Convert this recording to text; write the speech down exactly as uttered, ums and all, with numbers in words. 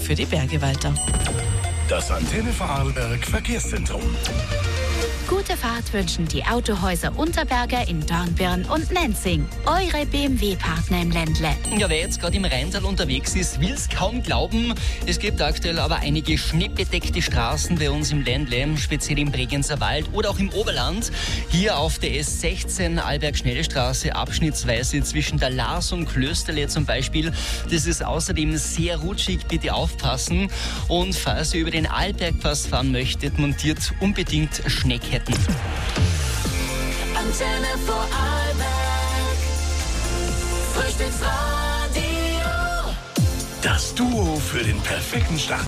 für die Berge weiter. Das Antenne Vorarlberg Verkehrszentrum. Gute Fahrt wünschen die Autohäuser Unterberger in Dornbirn und Nenzing. Eure B M W-Partner im Ländle. Ja, wer jetzt gerade im Rheintal unterwegs ist, will es kaum glauben. Es gibt aktuell aber einige schneebedeckte Straßen bei uns im Ländle, speziell im Bregenzer Wald oder auch im Oberland. Hier auf der S sechzehn Alberg-Schnellstraße abschnittsweise zwischen der Lars und Klösterle zum Beispiel. Das ist außerdem sehr rutschig, bitte aufpassen. Und falls ihr über den Arlbergpass fahren möchtet, montiert unbedingt Schneeketten. Antenne Vorarlberg, Frühstücksradio. Das Duo für den perfekten Start.